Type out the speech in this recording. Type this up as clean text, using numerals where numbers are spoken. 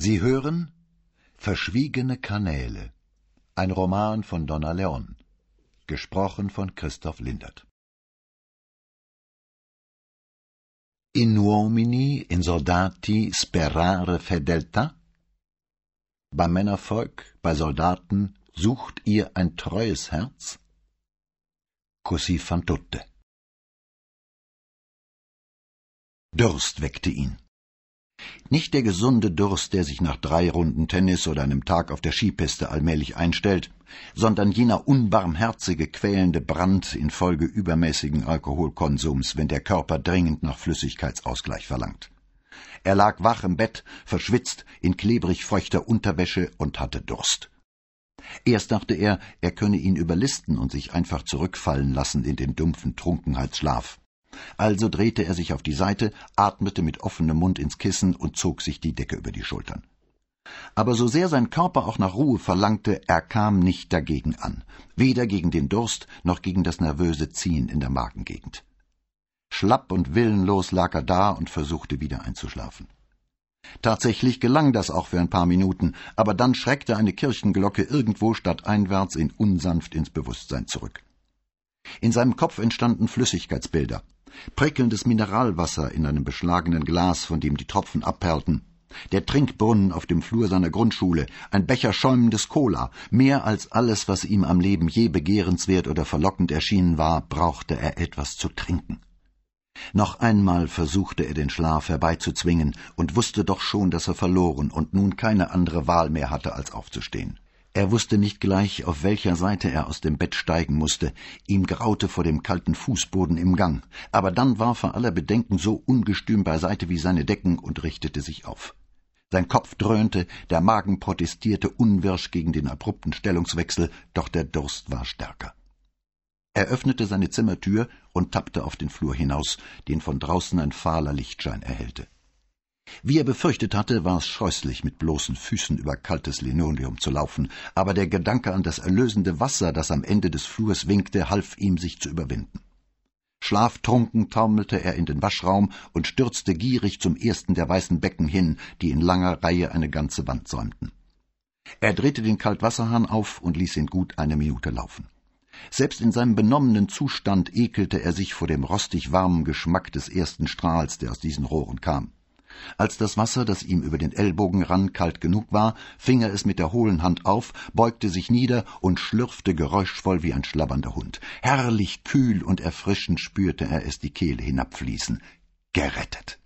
Sie hören Verschwiegene Kanäle, ein Roman von Donna Leon, gesprochen von Christoph Lindert. In uomini, in soldati sperare fedeltà? Beim Männervolk, bei Soldaten, sucht ihr ein treues Herz? Così fan tutte. Durst weckte ihn. Nicht der gesunde Durst, der sich nach 3 Runden Tennis oder einem Tag auf der Skipiste allmählich einstellt, sondern jener unbarmherzige, quälende Brand infolge übermäßigen Alkoholkonsums, wenn der Körper dringend nach Flüssigkeitsausgleich verlangt. Er lag wach im Bett, verschwitzt, in klebrig feuchter Unterwäsche und hatte Durst. Erst dachte er könne ihn überlisten und sich einfach zurückfallen lassen in den dumpfen Trunkenheitsschlaf. Also drehte er sich auf die Seite, atmete mit offenem Mund ins Kissen und zog sich die Decke über die Schultern. Aber so sehr sein Körper auch nach Ruhe verlangte, er kam nicht dagegen an, weder gegen den Durst noch gegen das nervöse Ziehen in der Magengegend. Schlapp und willenlos lag er da und versuchte wieder einzuschlafen. Tatsächlich gelang das auch für ein paar Minuten, aber dann schreckte eine Kirchenglocke irgendwo stadteinwärts ihn unsanft ins Bewusstsein zurück. In seinem Kopf entstanden Flüssigkeitsbilder. Prickelndes Mineralwasser in einem beschlagenen Glas, von dem die Tropfen abperlten, der Trinkbrunnen auf dem Flur seiner Grundschule, ein Becher schäumendes Cola, mehr als alles, was ihm am Leben je begehrenswert oder verlockend erschienen war, brauchte er etwas zu trinken. Noch einmal versuchte er den Schlaf herbeizuzwingen und wusste doch schon, dass er verloren und nun keine andere Wahl mehr hatte, als aufzustehen. Er wusste nicht gleich, auf welcher Seite er aus dem Bett steigen musste. Ihm graute vor dem kalten Fußboden im Gang. Aber dann warf er aller Bedenken so ungestüm beiseite wie seine Decken und richtete sich auf. Sein Kopf dröhnte, der Magen protestierte unwirsch gegen den abrupten Stellungswechsel, doch der Durst war stärker. Er öffnete seine Zimmertür und tappte auf den Flur hinaus, den von draußen ein fahler Lichtschein erhellte. Wie er befürchtet hatte, war es scheußlich, mit bloßen Füßen über kaltes Linoleum zu laufen, aber der Gedanke an das erlösende Wasser, das am Ende des Flurs winkte, half ihm, sich zu überwinden. Schlaftrunken taumelte er in den Waschraum und stürzte gierig zum ersten der weißen Becken hin, die in langer Reihe eine ganze Wand säumten. Er drehte den Kaltwasserhahn auf und ließ ihn gut 1 Minute laufen. Selbst in seinem benommenen Zustand ekelte er sich vor dem rostig warmen Geschmack des ersten Strahls, der aus diesen Rohren kam. Als das Wasser, das ihm über den Ellbogen rann, kalt genug war, fing er es mit der hohlen Hand auf, beugte sich nieder und schlürfte geräuschvoll wie ein schlabbernder Hund. Herrlich kühl und erfrischend spürte er es die Kehle hinabfließen. Gerettet!